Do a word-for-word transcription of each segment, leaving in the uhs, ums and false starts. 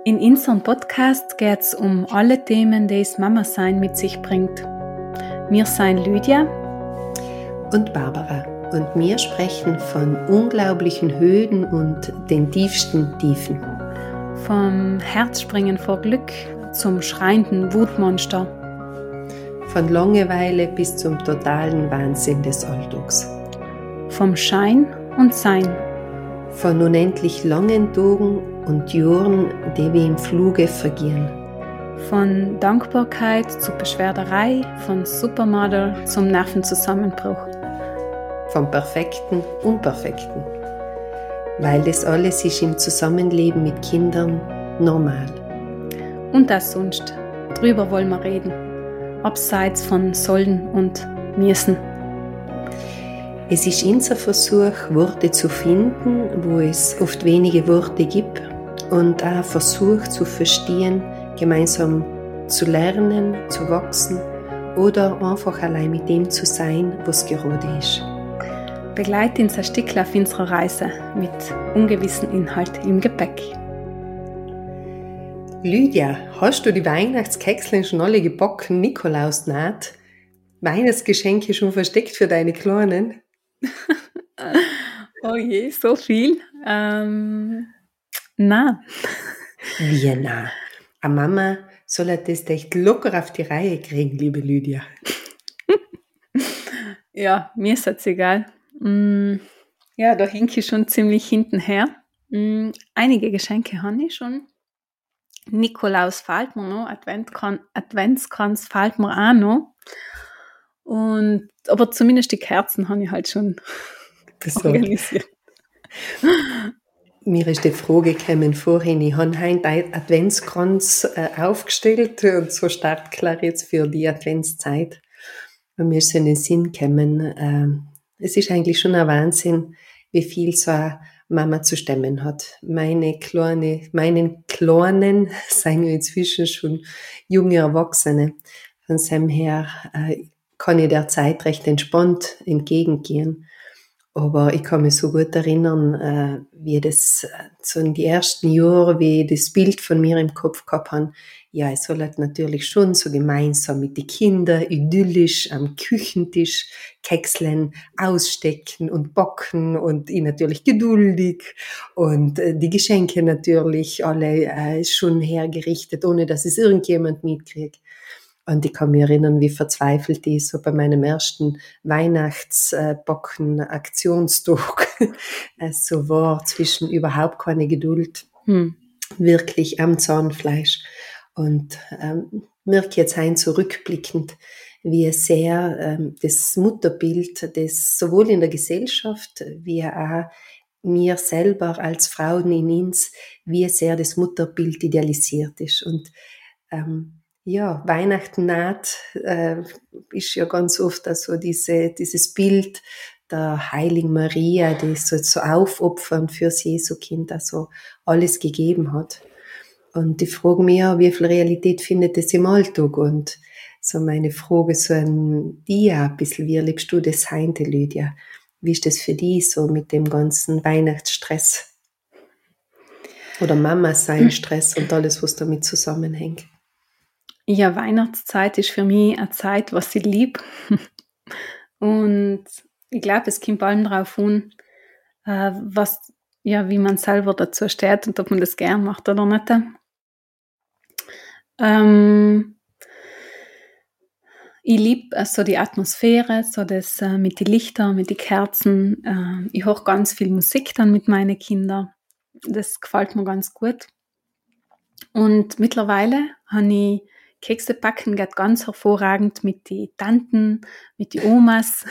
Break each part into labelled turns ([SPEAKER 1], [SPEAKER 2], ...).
[SPEAKER 1] In unserem Podcast geht es um alle Themen, die das Mama-Sein mit sich bringt. Wir sind Lydia
[SPEAKER 2] und Barbara und wir sprechen von unglaublichen Höhen und den tiefsten Tiefen.
[SPEAKER 1] Vom Herzspringen vor Glück zum schreienden Wutmonster.
[SPEAKER 2] Von Langeweile bis zum totalen Wahnsinn des Alltags.
[SPEAKER 1] Vom Schein und Sein.
[SPEAKER 2] Von unendlich langen Tagen und Jahren, die wie im Fluge vergehen.
[SPEAKER 1] Von Dankbarkeit zu Beschwerderei, von Supermodel zum Nervenzusammenbruch.
[SPEAKER 2] Vom Perfekten, Unperfekten. Weil das alles ist im Zusammenleben mit Kindern normal.
[SPEAKER 1] Und das sonst. Drüber wollen wir reden. Abseits von Sollen und Müssen.
[SPEAKER 2] Es ist unser Versuch, Worte zu finden, wo es oft wenige Worte gibt, und auch Versuch zu verstehen, gemeinsam zu lernen, zu wachsen oder einfach allein mit dem zu sein, was gerade ist.
[SPEAKER 1] Begleite uns ein Stückchen auf unserer Reise mit ungewissen Inhalt im Gepäck.
[SPEAKER 2] Lydia, hast du die Weihnachtskekseln schon alle gebacken, Nikolausnaht? Weihnachtsgeschenke schon versteckt für deine Kleinen?
[SPEAKER 1] Oh je, so viel? Ähm, nein.
[SPEAKER 2] Wie nein? Eine Mama soll das echt locker auf die Reihe kriegen, liebe Lydia.
[SPEAKER 1] Ja, mir ist das egal. Mm, ja, da hink ich schon ziemlich hintenher. Mm, einige Geschenke habe ich schon. Nikolaus fehlt mir noch, Adventkran- Adventskranz fehlt mir auch noch. Und, aber zumindest die Kerzen habe ich halt schon
[SPEAKER 2] Besorgt.
[SPEAKER 1] organisiert.
[SPEAKER 2] Mir ist die Frage gekommen vorhin, ich habe heute einen Adventskranz äh, aufgestellt und so startklar jetzt für die Adventszeit. Und mir ist so in den Sinn gekommen, äh, es ist eigentlich schon ein Wahnsinn, wie viel so eine Mama zu stemmen hat. Meine kleine, meinen Kleinen sind ja inzwischen schon junge Erwachsene. Von dem her äh, kann ich der Zeit recht entspannt entgegengehen. Aber ich kann mich so gut erinnern, äh, wie das äh, so in die ersten Jahre, wie ich das Bild von mir im Kopf gehabt habe. Ja, ich soll halt natürlich schon so gemeinsam mit den Kindern idyllisch am Küchentisch Kekseln ausstecken und backen und ich natürlich geduldig und äh, die Geschenke natürlich alle äh, schon hergerichtet, ohne dass es irgendjemand mitkriegt. Und ich kann mich erinnern, wie verzweifelt ich so bei meinem ersten Weihnachtsbacken-Aktionstag so war, zwischen überhaupt keine Geduld,
[SPEAKER 1] Hm.
[SPEAKER 2] wirklich am Zahnfleisch. Und ähm, merke jetzt ein zurückblickend, wie sehr ähm, das Mutterbild, das sowohl in der Gesellschaft wie auch mir selber als Frauen in uns, wie sehr das Mutterbild idealisiert ist. Und ähm, ja, Weihnachten naht, äh, ist ja ganz oft also diese, dieses Bild der Heiligen Maria, die so, so aufopfern fürs Jesukind, also alles gegeben hat. Und ich frage mich ja, wie viel Realität findet das im Alltag? Und so meine Frage so an dich ein bisschen, wie erlebst du das heute, Lydia? Wie ist das für dich so mit dem ganzen Weihnachtsstress? Oder Mama-Sein-Stress und alles, was damit zusammenhängt?
[SPEAKER 1] Ja, Weihnachtszeit ist für mich eine Zeit, was ich liebe. Und ich glaube, es kommt vor allem darauf an, äh, was, ja, wie man selber dazu steht und ob man das gern macht oder nicht. Ähm, ich liebe äh, so die Atmosphäre, so das äh, mit den Lichtern, mit den Kerzen. Äh, ich höre ganz viel Musik dann mit meinen Kindern. Das gefällt mir ganz gut. Und mittlerweile habe ich Kekse backen, geht ganz hervorragend mit den Tanten, mit den Omas.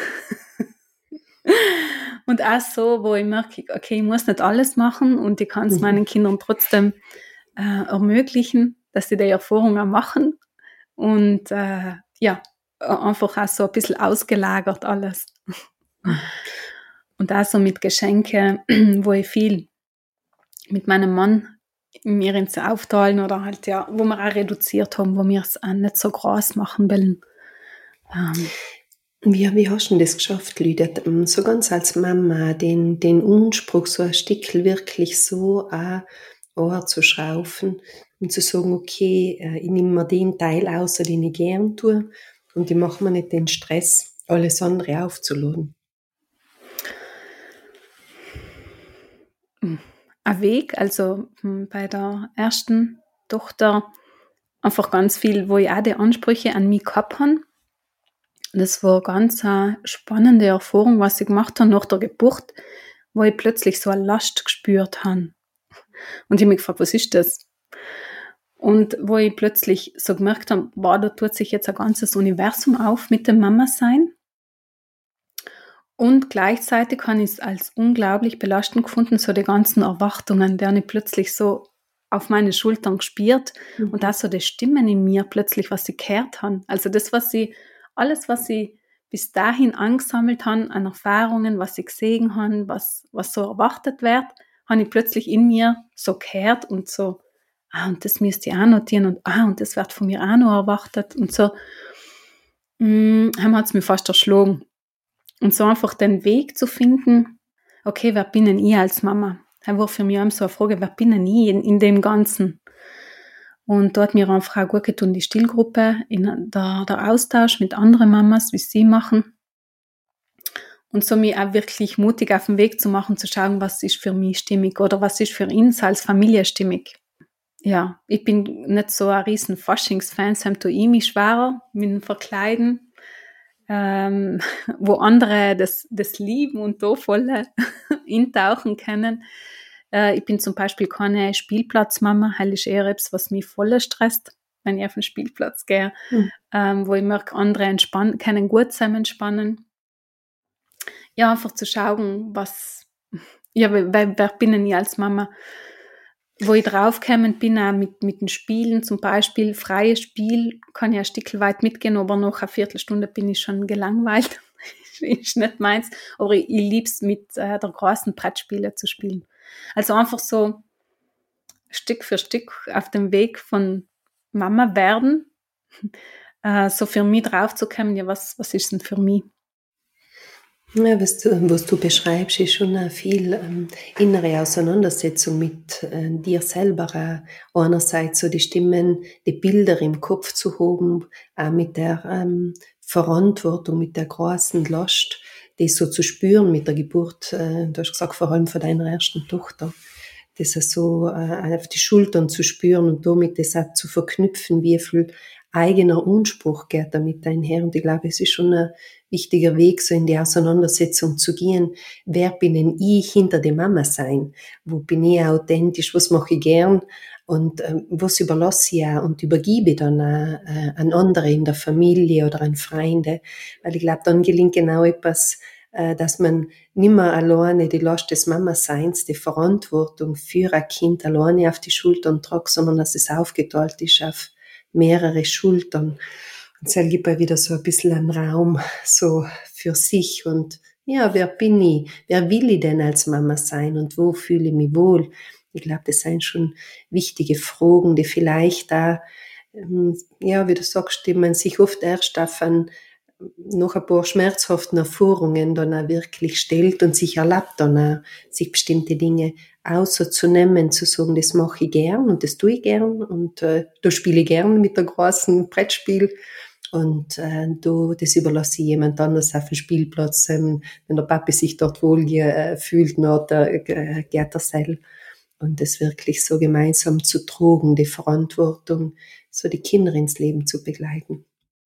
[SPEAKER 1] Und auch so, wo ich merke, okay, ich muss nicht alles machen und ich kann es meinen Kindern trotzdem äh, ermöglichen, dass sie die Erfahrung auch machen. Und äh, ja, einfach auch so ein bisschen ausgelagert alles. Und auch so mit Geschenke, wo ich viel mit meinem Mann mir ins aufteilen oder halt, ja, wo wir auch reduziert haben, wo wir es auch nicht so groß machen wollen. Ähm,
[SPEAKER 2] Wie, wie hast du denn das geschafft, Lydia? So ganz als Mama, den, den Anspruch, so ein Stückchen wirklich so auch anzuschraufen und zu sagen, okay, äh, ich nehme mir den Teil aus, den ich gern tue und ich mache mir nicht den Stress, alles andere aufzuladen.
[SPEAKER 1] Ein Weg, also hm, bei der ersten Tochter einfach ganz viel, wo ich auch die Ansprüche an mich gehabt habe. Das war ganz eine spannende Erfahrung, was ich gemacht habe nach der Geburt, wo ich plötzlich so eine Last gespürt habe. Und ich habe mich gefragt, was ist das? Und wo ich plötzlich so gemerkt habe, wow, da tut sich jetzt ein ganzes Universum auf mit dem Mama-Sein. Und gleichzeitig habe ich es als unglaublich belastend gefunden, so die ganzen Erwartungen, die habe ich plötzlich so auf meine Schultern gespürt
[SPEAKER 2] Mhm.
[SPEAKER 1] und auch so die Stimmen in mir plötzlich, was sie gehört haben. Also das, was sie, alles, was sie bis dahin angesammelt haben an Erfahrungen, was sie gesehen haben, was, was so erwartet wird, habe ich plötzlich in mir so gehört und so, ah, und das müsste ich auch notieren und ah, und das wird von mir auch noch erwartet und so, mh, hat es mich fast erschlagen. Und so einfach den Weg zu finden, okay, wer bin denn ich als Mama? Das war für mich auch so eine Frage, wer bin denn ich in, in dem Ganzen? Und dort mir einfach auch gut getan, die Stillgruppe, in der, der Austausch mit anderen Mamas, wie sie machen. Und so mich auch wirklich mutig auf den Weg zu machen, zu schauen, was ist für mich stimmig oder was ist für uns als Familie stimmig. Ja, ich bin nicht so ein riesen Faschings-Fan, sam tue ich mich schwerer mit dem Verkleiden. Ähm, wo andere das, das lieben und da voll eintauchen können. Äh, ich bin zum Beispiel keine Spielplatzmama, das ist eher etwas, was mich voll stresst, wenn ich auf den Spielplatz gehe,
[SPEAKER 2] Mhm.
[SPEAKER 1] ähm, wo ich merke, andere entspannen, können gut zusammen entspannen. Ja, einfach zu schauen, was, ja, wer, wer bin ich als Mama? Wo ich draufgekommen bin, auch mit, mit den Spielen, zum Beispiel freies Spiel, kann ich ein Stück weit mitgehen, aber nach einer Viertelstunde bin ich schon gelangweilt. Ist nicht meins. Aber ich, ich liebe es, mit äh, der großen Brettspiele zu spielen. Also einfach so Stück für Stück auf dem Weg von Mama werden, äh, so für mich draufzukommen, ja, was, was ist denn für mich?
[SPEAKER 2] Ja, was du, was du beschreibst, ist schon eine viel ähm, innere Auseinandersetzung mit äh, dir selber. Äh, einerseits so die Stimmen, die Bilder im Kopf zu haben, auch mit der ähm, Verantwortung, mit der großen Last, die so zu spüren mit der Geburt, äh, du hast gesagt, vor allem von deiner ersten Tochter, das so äh, auf die Schultern zu spüren und damit das auch zu verknüpfen, wie viel eigener Anspruch geht damit einher. Und ich glaube, es ist schon ein wichtiger Weg, so in die Auseinandersetzung zu gehen. Wer bin denn ich hinter dem Mama sein? Wo bin ich authentisch? Was mache ich gern? Und ähm, was überlasse ich auch und übergebe dann auch, äh, an andere in der Familie oder an Freunde? Weil ich glaube, dann gelingt genau etwas, äh, dass man nimmer alleine die Last des Mama-Seins, die Verantwortung für ein Kind alleine auf die Schultern tragt, sondern dass es aufgeteilt ist auf mehrere Schultern. Und es gibt ja wieder so ein bisschen einen Raum so für sich und ja, wer bin ich? Wer will ich denn als Mama sein und wo fühle ich mich wohl? Ich glaube, das sind schon wichtige Fragen, die vielleicht da, ähm, ja, wie du sagst, die man sich oft erst auf ein, nach ein paar schmerzhaften Erfahrungen dann auch wirklich stellt und sich erlaubt dann auch, sich bestimmte Dinge auszunehmen, zu sagen, das mache ich gern und das tue ich gern und äh, da spiele ich gern mit der großen Brettspiel und äh, da, das überlasse ich jemand anders auf dem Spielplatz, ähm, wenn der Papi sich dort wohl äh, fühlt, na, da äh, geht er selber. Und das wirklich so gemeinsam zu tragen, die Verantwortung, so die Kinder ins Leben zu begleiten.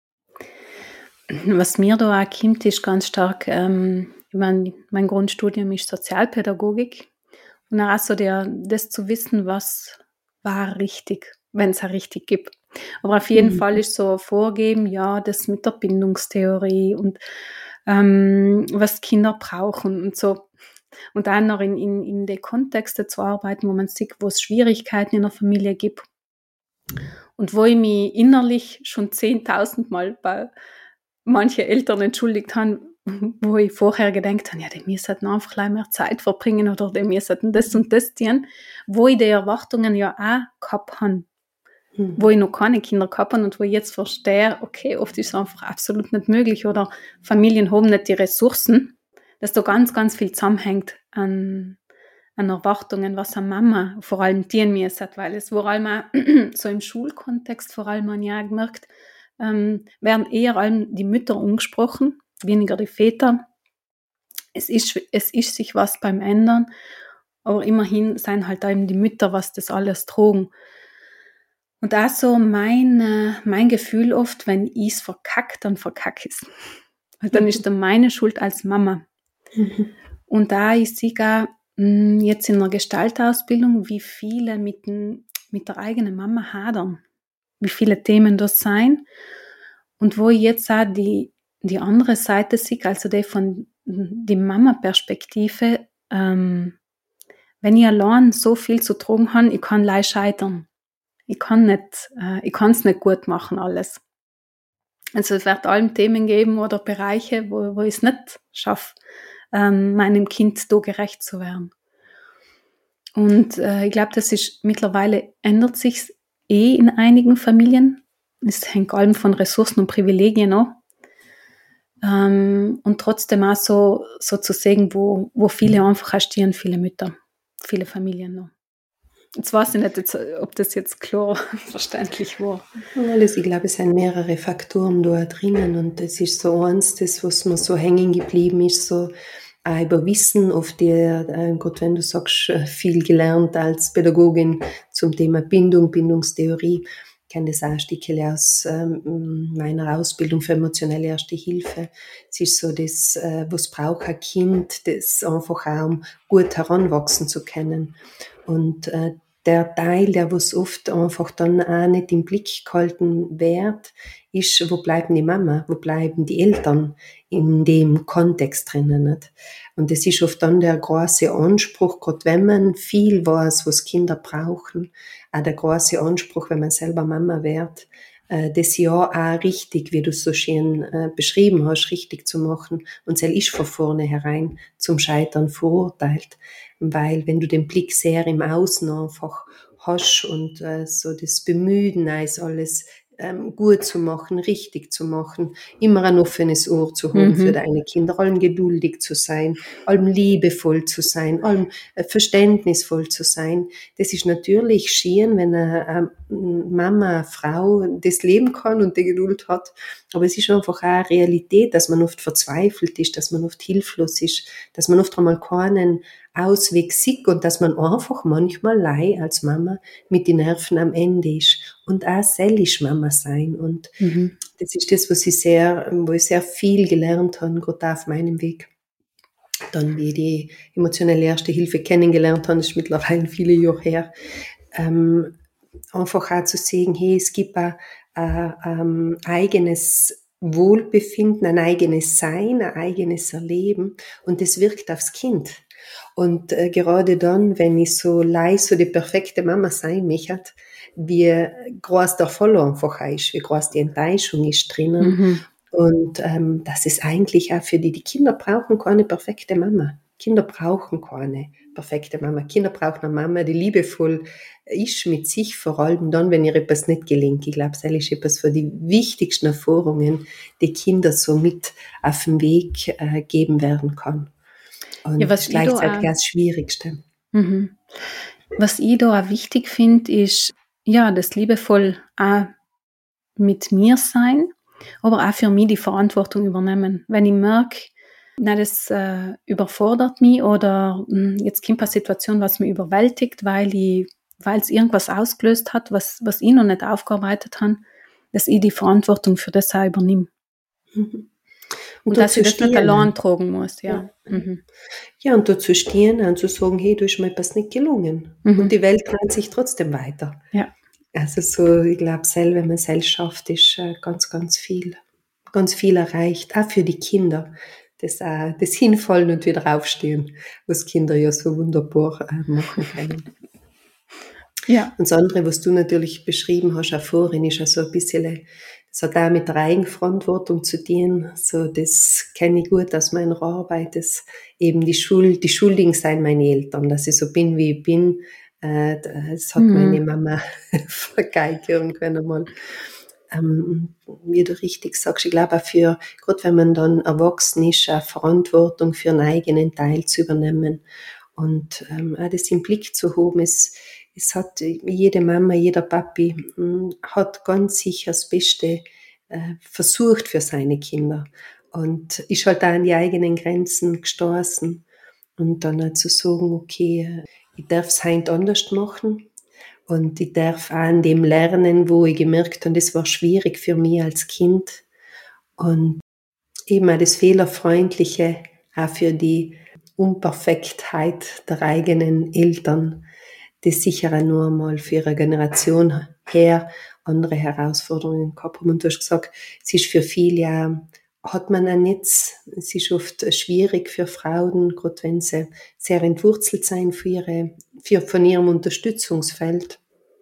[SPEAKER 1] Was mir da auch kommt, ist ganz stark, ähm, ich mein, mein Grundstudium ist Sozialpädagogik und auch so der, das zu wissen, was war richtig, wenn es auch richtig gibt. Aber auf jeden
[SPEAKER 2] Mhm.
[SPEAKER 1] Fall ist so vorgeben, ja, das mit der Bindungstheorie und ähm, was Kinder brauchen und so. Und dann noch in, in, in die Kontexte zu arbeiten, wo man sieht, wo es Schwierigkeiten in der Familie gibt. Und wo ich mich innerlich schon zehntausendmal bei manchen Eltern entschuldigt habe, wo ich vorher gedacht habe, ja, die müssten einfach gleich mehr Zeit verbringen oder die müssten das und das tun, wo ich die Erwartungen ja auch gehabt habe,
[SPEAKER 2] Mhm.
[SPEAKER 1] wo ich noch keine Kinder gehabt habe und wo ich jetzt verstehe, okay, oft ist es einfach absolut nicht möglich oder Familien haben nicht die Ressourcen, dass da ganz, ganz viel zusammenhängt an, an Erwartungen, was eine Mama vor allem tun müssen, weil es vor allem auch so im Schulkontext vor allem man ja gemerkt, ähm, werden eher allem die Mütter angesprochen, weniger die Väter. Es ist, es ist sich was beim Ändern, aber immerhin sind halt eben die Mütter, was das alles trugen. Und auch so mein, äh, mein Gefühl oft, wenn ich es verkacke, dann verkacke ich es. Also dann ist dann meine Schuld als Mama.
[SPEAKER 2] Mhm.
[SPEAKER 1] Und da ich sehe auch mh, jetzt in der Gestaltausbildung, wie viele mit, den, mit der eigenen Mama hadern, wie viele Themen das sein. Und wo ich jetzt auch die, die andere Seite sehe, also die von die Mama-Perspektive, ähm, wenn ich allein so viel zu tragen habe, ich kann leicht scheitern. Ich kann nicht, äh, ich kann es nicht gut machen, alles. Also es wird allem Themen geben oder Bereiche, wo, wo ich es nicht schaffe, ähm, meinem Kind da gerecht zu werden. Und äh, ich glaube, das ist mittlerweile ändert sich eh in einigen Familien. Es hängt allem von Ressourcen und Privilegien ab. Ähm, und trotzdem auch so, so zu sehen, wo, wo viele einfach erstehen, viele Mütter, viele Familien noch. Jetzt weiß ich nicht, jetzt, ob das jetzt klar verständlich war.
[SPEAKER 2] Alles, ich glaube, es sind mehrere Faktoren da drinnen und das ist so eins, das, was mir so hängen geblieben ist, so auch über Wissen, oft der, äh, Gott, wenn du sagst, viel gelernt als Pädagogin zum Thema Bindung, Bindungstheorie, ich kenne das auch ein Stückchen aus ähm, meiner Ausbildung für emotionelle Erste Hilfe. Es ist so das, äh, was braucht ein Kind, das einfach auch, um gut heranwachsen zu können. Und äh, der Teil, der was oft einfach dann auch nicht im Blick gehalten wird, ist, wo bleiben die Mama, wo bleiben die Eltern in dem Kontext drinnen. Nicht? Und das ist oft dann der große Anspruch, gerade wenn man viel weiß, was Kinder brauchen, auch der große Anspruch, wenn man selber Mama wird, äh, das ja auch richtig, wie du es so schön äh, beschrieben hast, richtig zu machen. Und das ist von vornherein zum Scheitern verurteilt. Weil wenn du den Blick sehr im Außen einfach hast und äh, so das Bemühen ist, alles ähm, gut zu machen, richtig zu machen, immer ein offenes Ohr zu haben
[SPEAKER 1] Mhm.
[SPEAKER 2] für deine Kinder, allem geduldig zu sein, allem liebevoll zu sein, allem äh, verständnisvoll zu sein. Das ist natürlich schön, wenn eine, eine Mama, eine Frau das leben kann und die Geduld hat, aber es ist einfach auch eine Realität, dass man oft verzweifelt ist, dass man oft hilflos ist, dass man oft einmal keinen Ausweg sieht und dass man einfach manchmal lei als Mama mit den Nerven am Ende ist und auch sellisch Mama sein und
[SPEAKER 1] Mhm.
[SPEAKER 2] das ist das, was ich sehr, wo ich sehr viel gelernt habe, gerade auf meinem Weg. Dann, wie ich die emotionelle Erste Hilfe kennengelernt habe, das ist mittlerweile viele Jahre her, ähm, einfach auch zu sehen, hey, es gibt ein, ein, ein eigenes Wohlbefinden, ein eigenes Sein, ein eigenes Erleben und das wirkt aufs Kind. Und äh, gerade dann, wenn ich so leise so die perfekte Mama sein möchte, wie groß der Fall einfach ist, wie groß die Enttäuschung ist drinnen.
[SPEAKER 1] Mhm.
[SPEAKER 2] Und ähm, das ist eigentlich auch für die, die Kinder brauchen keine perfekte Mama. Kinder brauchen keine perfekte Mama. Kinder brauchen eine Mama, die liebevoll ist mit sich, vor allem dann, wenn ihr etwas nicht gelingt. Ich glaube, das ist etwas von die wichtigsten Erfahrungen, die Kinder so mit auf den Weg äh, geben werden kann. Und
[SPEAKER 1] Ja,
[SPEAKER 2] das
[SPEAKER 1] was
[SPEAKER 2] ist
[SPEAKER 1] ich da
[SPEAKER 2] gleichzeitig
[SPEAKER 1] auch,
[SPEAKER 2] das Schwierigste.
[SPEAKER 1] mhm. Was ich da auch wichtig finde, ist, ja, das liebevoll auch mit mir sein, aber auch für mich die Verantwortung übernehmen. Wenn ich merke, na, das äh, überfordert mich oder mh, jetzt kommt eine Situation, was mich überwältigt, weil ich, weil es irgendwas ausgelöst hat, was, was ich noch nicht aufgearbeitet habe, dass ich die Verantwortung für das auch übernehme.
[SPEAKER 2] Mhm. Und,
[SPEAKER 1] Und
[SPEAKER 2] und
[SPEAKER 1] dass ich das nicht allein
[SPEAKER 2] stehen.
[SPEAKER 1] tragen muss, ja.
[SPEAKER 2] Ja.
[SPEAKER 1] Mhm.
[SPEAKER 2] Ja, und dazu stehen und zu sagen, hey, du ist mir etwas nicht gelungen.
[SPEAKER 1] Mhm.
[SPEAKER 2] Und die Welt dreht sich trotzdem weiter.
[SPEAKER 1] Ja.
[SPEAKER 2] Also so, ich glaube, selber, wenn man selbst schafft, ist äh, ganz, ganz viel, ganz viel erreicht. Auch für die Kinder. Das, äh, das Hinfallen und wieder aufstehen, was Kinder ja so wunderbar äh, machen können.
[SPEAKER 1] Ja.
[SPEAKER 2] Und das andere, was du natürlich beschrieben hast, auch vorhin, ist ja so ein bisschen, das hat auch mit der Eigenverantwortung zu tun. So, das kenne ich gut aus meiner Arbeit, dass eben die Schuld, die Schuldigen sein meine Eltern, dass ich so bin, wie ich bin. Äh, das hat
[SPEAKER 1] Mhm.
[SPEAKER 2] meine Mama vergeigern können mal. Ähm, wie du richtig sagst, ich glaube auch für, gerade wenn man dann erwachsen ist, eine Verantwortung für einen eigenen Teil zu übernehmen Und ähm, auch das im Blick zu haben, es, es hat jede Mama, jeder Papi mh, hat ganz sicher das Beste äh, versucht für seine Kinder und ist halt auch an die eigenen Grenzen gestoßen und dann auch zu sagen, okay, ich darf es heute anders machen und ich darf auch an dem lernen, wo ich gemerkt habe, das war schwierig für mich als Kind und eben auch das Fehlerfreundliche, auch für die Unperfektheit der eigenen Eltern, das sicher auch nur einmal für ihre Generation her andere Herausforderungen gehabt haben. Und du hast gesagt, es ist für viele ja, hat man ein Netz, es ist oft schwierig für Frauen, gerade wenn sie sehr entwurzelt sein für ihre, für, von ihrem Unterstützungsfeld.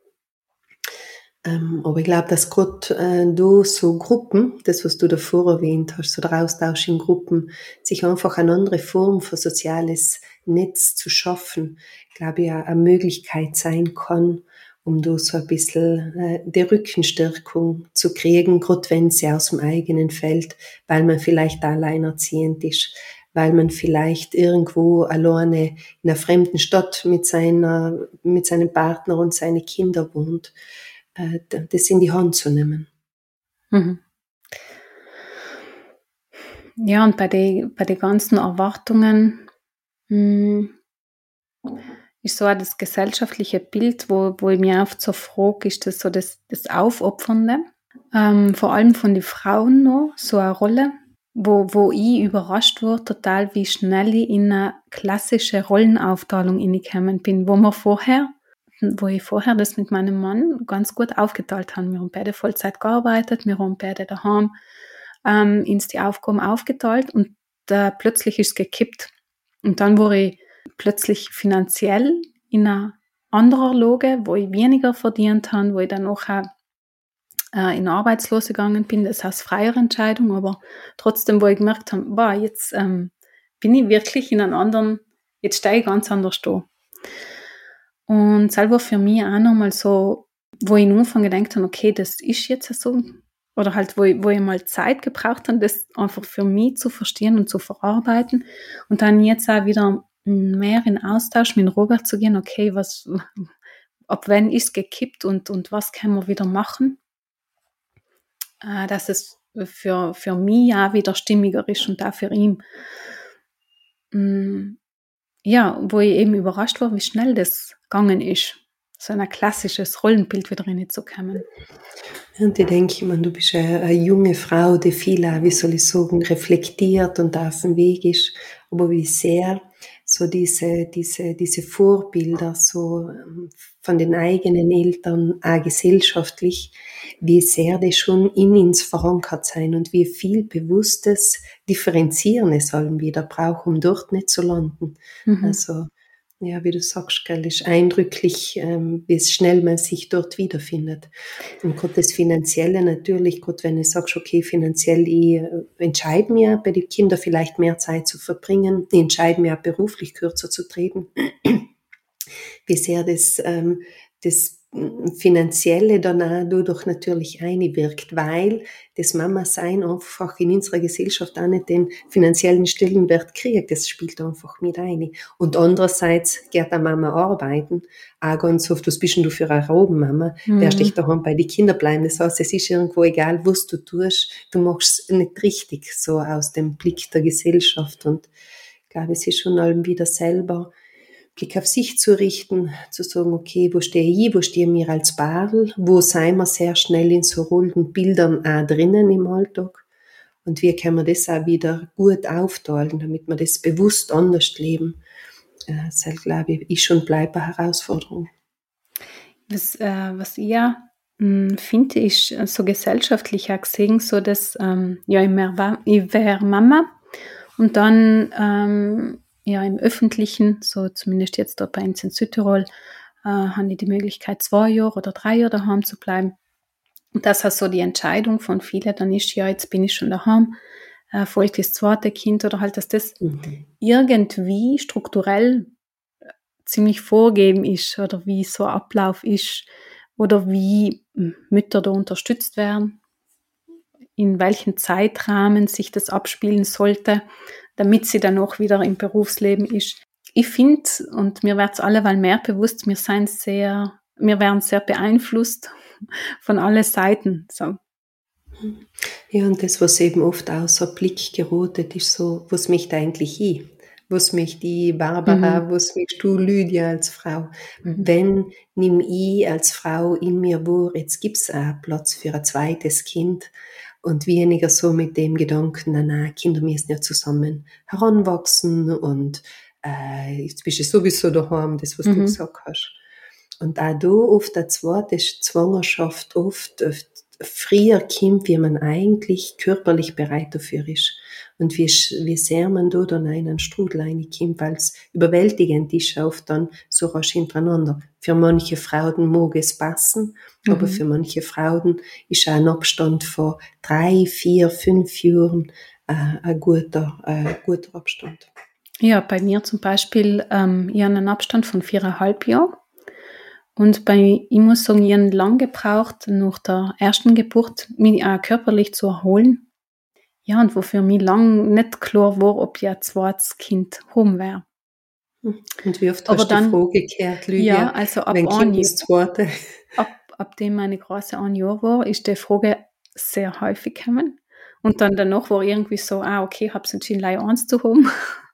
[SPEAKER 2] Ähm, aber ich glaube, dass gerade äh, da so Gruppen, das was du davor erwähnt hast, so der Austausch in Gruppen, sich einfach eine andere Form für soziales Netz zu schaffen, glaube ich, ja eine Möglichkeit sein kann, um da so ein bisschen äh, die Rückenstärkung zu kriegen, gerade wenn sie aus dem eigenen Feld, weil man vielleicht alleinerziehend ist, weil man vielleicht irgendwo alleine in einer fremden Stadt mit seiner, mit seinem Partner und seinen Kindern wohnt, das in die Hand zu nehmen.
[SPEAKER 1] Mhm. Ja, und bei den bei den ganzen Erwartungen mh, ist so auch das gesellschaftliche Bild, wo, wo ich mir oft so frage, ist das so das, das Aufopfernde, ähm, vor allem von den Frauen noch, so eine Rolle, wo, wo ich überrascht wurde, total, wie schnell ich in eine klassische Rollenaufteilung hineingekommen bin, wo wir vorher, wo ich vorher das mit meinem Mann ganz gut aufgeteilt haben. Wir haben beide Vollzeit gearbeitet, wir haben beide daheim ähm, ins die Aufgaben aufgeteilt und da plötzlich ist es gekippt. Und dann wurde ich plötzlich finanziell in einer anderen Lage, wo ich weniger verdient habe, wo ich dann auch äh, in Arbeitslose gegangen bin, das heißt freie Entscheidung, aber trotzdem, wo ich gemerkt habe, boah, jetzt ähm, bin ich wirklich in einem anderen, jetzt stehe ich ganz anders da. Und selber für mich auch nochmal so, wo ich am Anfang gedacht habe, okay, das ist jetzt so, oder halt, wo ich, wo ich mal Zeit gebraucht habe, das einfach für mich zu verstehen und zu verarbeiten und dann jetzt auch wieder mehr in Austausch mit Robert zu gehen, okay, was, ab wann ist gekippt und, und was können wir wieder machen, äh, dass es für, für mich auch wieder stimmiger ist und auch für ihn. Mm, ja, wo ich eben überrascht war, wie schnell das gegangen ist, so ein klassisches Rollenbild wieder reinzukommen.
[SPEAKER 2] Und ich denke, ich meine, du bist eine, eine junge Frau, die viel auch, wie soll ich sagen, reflektiert und auf dem Weg ist, aber wie sehr so diese, diese, diese Vorbilder so ähm, von den eigenen Eltern, auch gesellschaftlich, wie sehr die schon in uns verankert sein und wie viel bewusstes Differenzieren es allem wieder braucht, um dort nicht zu landen.
[SPEAKER 1] Mhm.
[SPEAKER 2] Also, ja, wie du sagst, gell, ist eindrücklich, ähm, wie schnell man sich dort wiederfindet. Und gerade das Finanzielle natürlich, gerade wenn du sagst, okay, finanziell, ich äh, entscheide mir, bei den Kindern vielleicht mehr Zeit zu verbringen, ich entscheide mir auch beruflich kürzer zu treten, wie sehr das, ähm, das Finanzielle dann auch dadurch natürlich einwirkt, weil das Mama-Sein einfach in unserer Gesellschaft auch nicht den finanziellen Stellenwert kriegt. Das spielt einfach mit ein. Und andererseits geht eine Mama arbeiten, auch ganz oft, was bist denn du für eine Rabenmama? Mhm. Wirst dich daheim bei den Kindern bleiben. Das heißt, es ist irgendwo egal, was du tust, du machst es nicht richtig, so aus dem Blick der Gesellschaft. Und ich glaube, es ist schon allem wieder selber Blick auf sich zu richten, zu sagen, okay, wo stehe ich, wo stehe mir als Badel, wo sind wir sehr schnell in so rollenden Bildern auch drinnen im Alltag und wie können wir das auch wieder gut aufteilen, damit wir das bewusst anders leben. Das ist, glaube ich, ist und bleibt eine Herausforderung.
[SPEAKER 1] Was, äh, was ich ja mh, finde, ist äh, so gesellschaftlich auch gesehen, so dass, ähm, ja, ich wäre ich wär Mama und dann ähm, ja, im Öffentlichen, so zumindest jetzt dort bei uns in Südtirol, äh, haben die die Möglichkeit, zwei Jahre oder drei Jahre daheim zu bleiben. Und das ist so die Entscheidung von vielen, dann ist, ja, jetzt bin ich schon daheim, äh, folgt das zweite Kind oder halt, dass das mhm. irgendwie strukturell ziemlich vorgeben ist oder wie so ein Ablauf ist oder wie Mütter da unterstützt werden, in welchen Zeitrahmen sich das abspielen sollte, damit sie dann auch wieder im Berufsleben ist. ich finde, und mir wird es alleweil mehr bewusst, wir sind sehr, wir werden sehr beeinflusst von allen Seiten. So.
[SPEAKER 2] Ja, und das, was eben oft außer Blick gerotet ist, so, was mich eigentlich ich? Was mich die Barbara,
[SPEAKER 1] Mhm.
[SPEAKER 2] was mich du Lydia als Frau?
[SPEAKER 1] Mhm.
[SPEAKER 2] Wenn nimm ich als Frau in mir wahr, jetzt gibt's auch Platz für ein zweites Kind und weniger so mit dem Gedanken, na, na, Kinder müssen ja zusammen heranwachsen und äh, jetzt bist du sowieso daheim, das, was du
[SPEAKER 1] Mhm.
[SPEAKER 2] gesagt hast. Und auch da oft eine zweite Schwangerschaft oft, oft früher kommt, wie man eigentlich körperlich bereit dafür ist. Und wie, wie sehr man da dann einen Strudel reinkommt, weil es überwältigend ist, oft dann so rasch hintereinander. Für manche Frauen mag es passen, aber
[SPEAKER 1] Mhm.
[SPEAKER 2] für manche Frauen ist auch ein Abstand von drei, vier, fünf Jahren äh, ein guter, äh, guter Abstand.
[SPEAKER 1] Ja, bei mir zum Beispiel, ähm, ich habe einen Abstand von viereinhalb Jahren. Und bei, ich muss sagen, ich habe lang gebraucht, nach der ersten Geburt, mich auch körperlich zu erholen. Ja, und wo für mich lang nicht klar war, ob ich ein zweites Kind haben werde.
[SPEAKER 2] Und wie oft
[SPEAKER 1] Aber
[SPEAKER 2] hast du die
[SPEAKER 1] dann,
[SPEAKER 2] Frage gehört,
[SPEAKER 1] ja,
[SPEAKER 2] Lydia,
[SPEAKER 1] also ab
[SPEAKER 2] wenn
[SPEAKER 1] ein
[SPEAKER 2] kommt
[SPEAKER 1] Jahr,
[SPEAKER 2] das zweite?
[SPEAKER 1] ab, ab dem meine Große ein Jahr war, ist die Frage sehr häufig gekommen. Und dann danach war irgendwie so, ah, okay, ich habe es entschieden, gleich eins zu haben.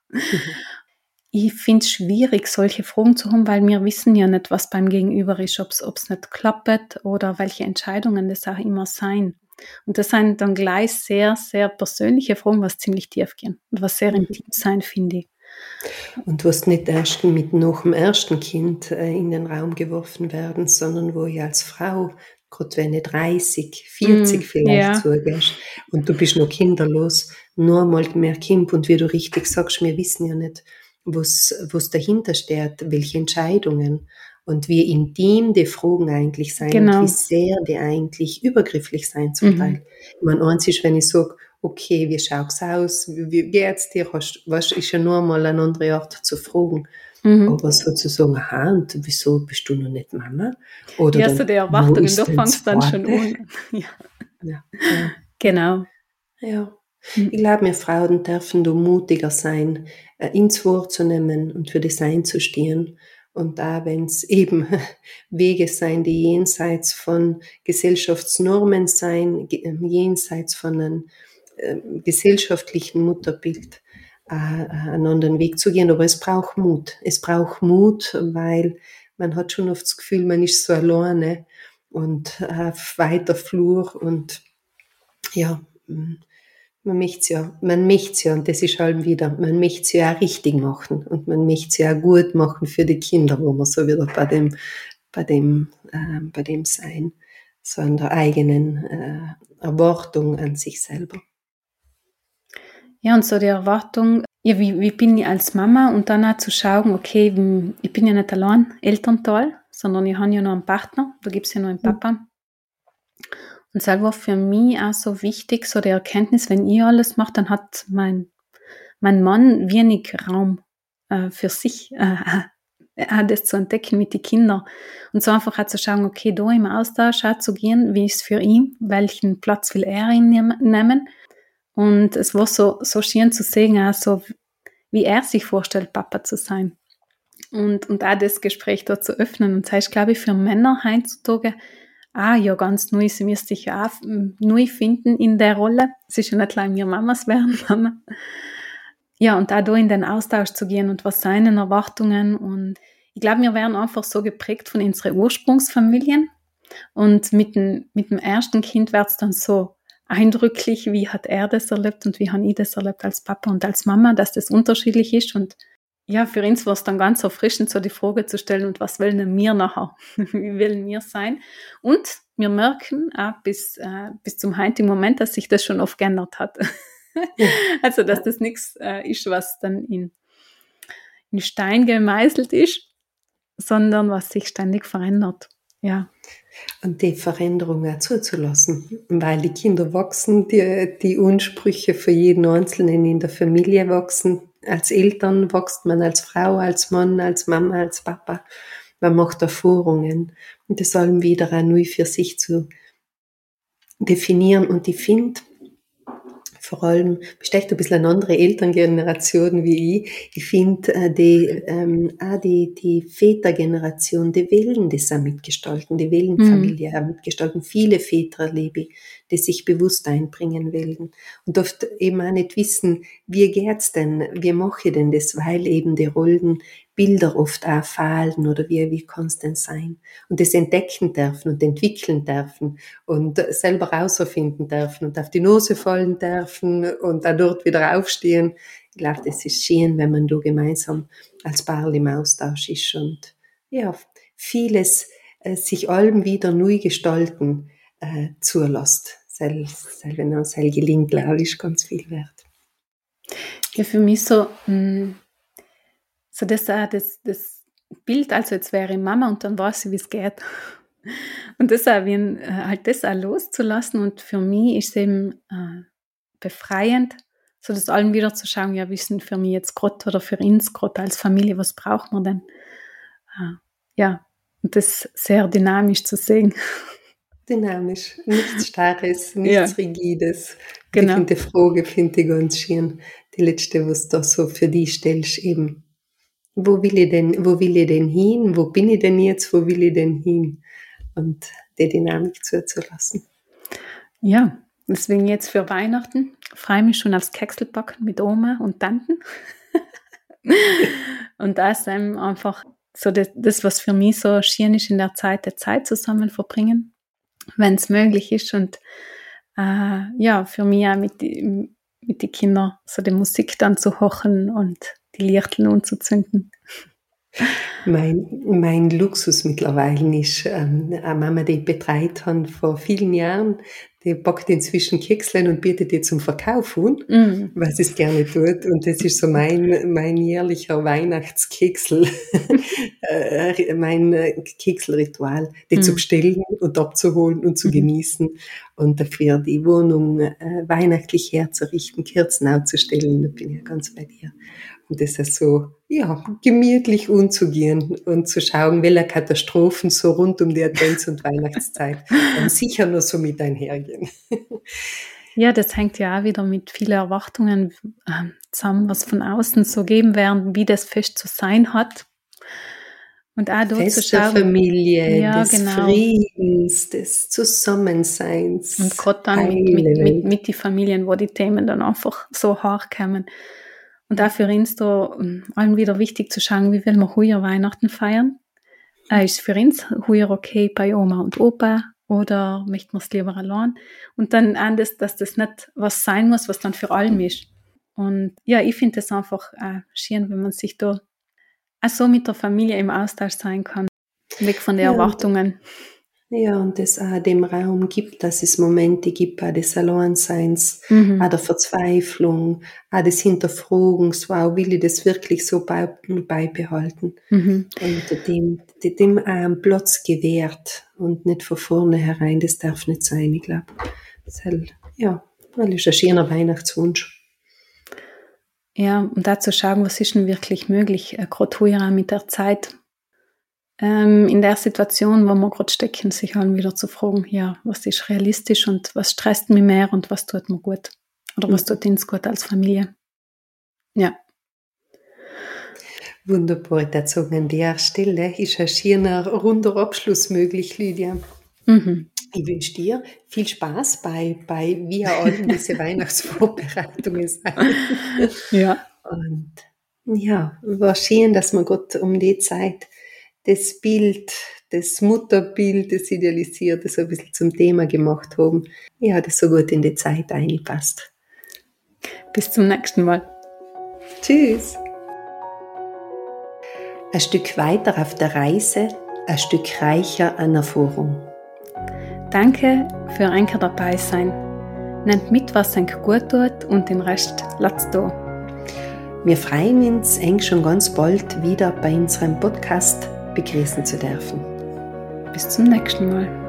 [SPEAKER 1] Ich finde es schwierig, solche Fragen zu haben, weil wir wissen ja nicht, was beim Gegenüber ist, ob es nicht klappt oder welche Entscheidungen das auch immer sein. Und das sind dann gleich sehr, sehr persönliche Fragen, was ziemlich tief gehen und was sehr intim sein, finde ich.
[SPEAKER 2] Und du hast nicht erst mit nach dem ersten Kind äh, in den Raum geworfen werden, sondern wo ich als Frau, gerade wenn du dreißig, vierzig
[SPEAKER 1] Mm,
[SPEAKER 2] vielleicht
[SPEAKER 1] ja,
[SPEAKER 2] zugehst und du bist noch kinderlos, nur mal mehr Kind und wie du richtig sagst, wir wissen ja nicht, was, was dahinter steht, welche Entscheidungen und wie intim die Fragen eigentlich sein und wie
[SPEAKER 1] genau.
[SPEAKER 2] sehr die eigentlich übergrifflich sein zum
[SPEAKER 1] Mhm.
[SPEAKER 2] Teil. Ich meine, eins ist, wenn ich sage, okay, wie schaut's aus, wie, wie geht's dir, hast, was ist ja nur mal eine andere Art zu fragen.
[SPEAKER 1] Mhm.
[SPEAKER 2] Aber sozusagen, aha, und wieso bist du noch nicht Mama? Oder
[SPEAKER 1] Ja, so
[SPEAKER 2] dann,
[SPEAKER 1] die
[SPEAKER 2] wo
[SPEAKER 1] Erwartungen, da
[SPEAKER 2] ist denn
[SPEAKER 1] fängst
[SPEAKER 2] das
[SPEAKER 1] dann schon
[SPEAKER 2] Zweite?
[SPEAKER 1] an. Ja,
[SPEAKER 2] Ja, ja,
[SPEAKER 1] genau.
[SPEAKER 2] ja.
[SPEAKER 1] Mhm.
[SPEAKER 2] Ich glaube, wir Frauen dürfen da mutiger sein, äh, ins Wort zu nehmen und für das einzustehen. Und da, wenn es eben Wege sein, die jenseits von Gesellschaftsnormen sein, jenseits von einem äh, gesellschaftlichen Mutterbild, äh, einen anderen Weg zu gehen. Aber es braucht Mut. Es braucht Mut, weil man hat schon oft das Gefühl, man ist so alleine und auf weiter Flur und ja, man möchte ja, man möchte ja, und das ist halt wieder, man möchte ja auch richtig machen und man möchte ja auch gut machen für die Kinder, wo man so wieder bei dem, bei dem, äh, bei dem sein, so an der eigenen äh, Erwartung an sich selber.
[SPEAKER 1] Ja, und so die Erwartung, ja, wie, wie bin ich als Mama und dann auch zu schauen, okay, hm, ich bin ja nicht allein Elternteil, sondern ich habe ja noch einen Partner, da gibt es ja noch einen Papa. Und das war für mich auch so wichtig, so die Erkenntnis, wenn ich alles mache, dann hat mein, mein Mann wenig Raum äh, für sich, äh, auch das zu entdecken mit den Kindern. Und so einfach auch zu schauen, okay, da im Austausch auch zu gehen, wie ist es für ihn, welchen Platz will er nehmen. Und es war so, so schön zu sehen, auch so, wie er sich vorstellt, Papa zu sein. Und, und auch das Gespräch dort zu öffnen. Und das heißt, glaube ich, für Männer heutzutage, ah, ja, ganz neu, sie müsste sich ja auch neu finden in der Rolle. Es ist ja nicht allein wir Mamas werden, Mama. Ja, und auch da in den Austausch zu gehen und was seinen Erwartungen. Und ich glaube, wir werden einfach so geprägt von unseren Ursprungsfamilien. Und mit dem, mit dem ersten Kind wird es dann so eindrücklich, wie hat er das erlebt und wie habe ich das erlebt als Papa und als Mama, dass das unterschiedlich ist. Und ja, für uns war es dann ganz erfrischend, so die Frage zu stellen, und was wollen wir nachher? Wie wollen wir sein? Und wir merken auch bis, äh, bis zum heutigen Moment, dass sich das schon oft geändert hat.
[SPEAKER 2] Ja.
[SPEAKER 1] Also, dass das nichts äh, ist, was dann in, in Stein gemeißelt ist, sondern was sich ständig verändert. Ja.
[SPEAKER 2] Und die Veränderung auch zuzulassen, weil die Kinder wachsen, die, die Ansprüche für jeden Einzelnen in der Familie wachsen. Als Eltern wächst man als Frau, als Mann, als Mama, als Papa. Man macht Erfahrungen. Und das allem wieder auch neu für sich zu definieren. Und ich finde, vor allem, bist echt ein bisschen eine andere Elterngeneration wie ich. Ich finde, äh, die, ähm, auch die, die Vätergeneration, die wollen das auch mitgestalten, die wollen
[SPEAKER 1] Mhm.
[SPEAKER 2] Familie auch mitgestalten. Viele Väter erlebe ich, die sich bewusst einbringen wollen. Und oft eben auch nicht wissen, wie geht's denn, wie mache ich denn das, weil eben die Rollenbilder oft auch fehlen oder wie, wie kann es denn sein? Und das entdecken dürfen und entwickeln dürfen und selber herausfinden dürfen und auf die Nase fallen dürfen und dann dort wieder aufstehen. Ich glaube, das ist schön, wenn man da gemeinsam als Paar im Austausch ist und ja, vieles äh, sich allem wieder neu gestalten äh, zulässt. Sel, sel, wenn es gelingt, glaube ich, ist ganz viel wert.
[SPEAKER 1] Ja, für mich so, mh, so das, äh, das, das Bild, also jetzt wäre ich Mama und dann weiß ich, wie es geht. Und das auch, wie ein, äh, halt das auch loszulassen. Und für mich ist es eben äh, befreiend, so das allen wieder zu schauen, ja, wie ist denn für mich jetzt gerade oder für uns gerade als Familie, was braucht man denn? Äh, ja, und das sehr dynamisch zu sehen.
[SPEAKER 2] Dynamisch, nichts Starres,
[SPEAKER 1] Ja,
[SPEAKER 2] nichts Rigides. Und ich
[SPEAKER 1] genau.
[SPEAKER 2] finde die Frage, finde ich ganz schön, die letzte, was du da so für dich stellst, eben, wo will ich denn, wo will ich denn hin, wo bin ich denn jetzt, wo will ich denn hin? Und die Dynamik zuzulassen.
[SPEAKER 1] Ja, deswegen jetzt für Weihnachten freue ich mich schon aufs Kekselbacken mit Oma und Tanten. Und das ähm, einfach so das, das, was für mich so schön ist in der Zeit, der Zeit zusammen verbringen, wenn es möglich ist. Und äh, ja, für mich auch mit, die, mit den Kindern so die Musik dann zu hochen und die Lichteln anzuzünden.
[SPEAKER 2] Mein, mein Luxus mittlerweile ist, ähm, eine Mama, die ich betreut habe vor vielen Jahren, die backt inzwischen Kekslein und bietet die zum Verkauf an,
[SPEAKER 1] Mm.
[SPEAKER 2] weil sie es gerne tut. Und das ist so mein, mein jährlicher Weihnachtskeksel, äh, mein äh, Kekselritual, die
[SPEAKER 1] Mm.
[SPEAKER 2] zu bestellen und abzuholen und zu
[SPEAKER 1] Mhm.
[SPEAKER 2] genießen und dafür die Wohnung äh, weihnachtlich herzurichten, Kerzen aufzustellen. Da bin ich ja ganz bei dir. Und das ist so, ja, gemütlich umzugehen und zu schauen, welche Katastrophen so rund um die Advents- und Weihnachtszeit dann sicher nur so mit einhergehen.
[SPEAKER 1] Ja, das hängt ja auch wieder mit vielen Erwartungen äh, zusammen, was von außen so geben werden, wie das Fest zu sein hat. Und auch dort zu
[SPEAKER 2] Fest der
[SPEAKER 1] schauen,
[SPEAKER 2] Familie,
[SPEAKER 1] ja,
[SPEAKER 2] des
[SPEAKER 1] genau.
[SPEAKER 2] Friedens, des
[SPEAKER 1] Und
[SPEAKER 2] Zusammenseins,
[SPEAKER 1] gerade dann mit,
[SPEAKER 2] heile
[SPEAKER 1] mit, mit,
[SPEAKER 2] Welt.
[SPEAKER 1] mit den Familien, wo die Themen dann einfach so hart kommen. Und auch für uns da um, allen wieder wichtig zu schauen, wie will man heuer Weihnachten feiern. Äh, ist für uns heuer okay bei Oma und Opa oder möchten wir es lieber allein? Und dann auch das, dass das nicht was sein muss, was dann für allen ist. Und ja, ich finde es einfach äh, schön, wenn man sich da auch so mit der Familie im Austausch sein kann. Weg von den
[SPEAKER 2] Ja, und
[SPEAKER 1] Erwartungen.
[SPEAKER 2] Ja, und das auch dem Raum gibt, dass es Momente gibt, auch des Alleinseins,
[SPEAKER 1] Mhm.
[SPEAKER 2] auch der Verzweiflung, auch des Hinterfragens, wow, will ich das wirklich so bei, beibehalten?
[SPEAKER 1] Mhm.
[SPEAKER 2] Und dem, dem auch einen Platz gewährt und nicht von vornherein, das darf nicht sein, ich glaube. Das ist, ja, das ist ein schöner Weihnachtswunsch.
[SPEAKER 1] Ja, und da zu schauen, was ist denn wirklich möglich, äh, gerade heuer mit der Zeit, ähm, in der Situation, wo wir gerade stecken, sich halt wieder zu fragen, ja, was ist realistisch und was stresst mich mehr und was tut mir gut? Oder was
[SPEAKER 2] Mhm.
[SPEAKER 1] tut uns gut als Familie? Ja.
[SPEAKER 2] Wunderbar, ich würde sagen, an der Stelle ist ein schöner, runder Abschluss möglich, Lydia.
[SPEAKER 1] Mhm.
[SPEAKER 2] Ich wünsche dir viel Spaß bei, bei wie allem diese Weihnachtsvorbereitungen sein.
[SPEAKER 1] Ja.
[SPEAKER 2] Und ja, war schön, dass wir Gott um die Zeit das Bild, das Mutterbild, das Idealisierte so ein bisschen zum Thema gemacht haben. Ja, das so gut in die Zeit eingepasst.
[SPEAKER 1] Bis zum nächsten Mal.
[SPEAKER 2] Tschüss. Ein Stück weiter auf der Reise, ein Stück reicher an Erfahrung.
[SPEAKER 1] Danke für Anker dabei sein. Nehmt mit, was euch gut tut und den Rest lasst da.
[SPEAKER 2] Wir freuen uns, eng schon ganz bald wieder bei unserem Podcast begrüßen zu dürfen.
[SPEAKER 1] Bis zum nächsten Mal.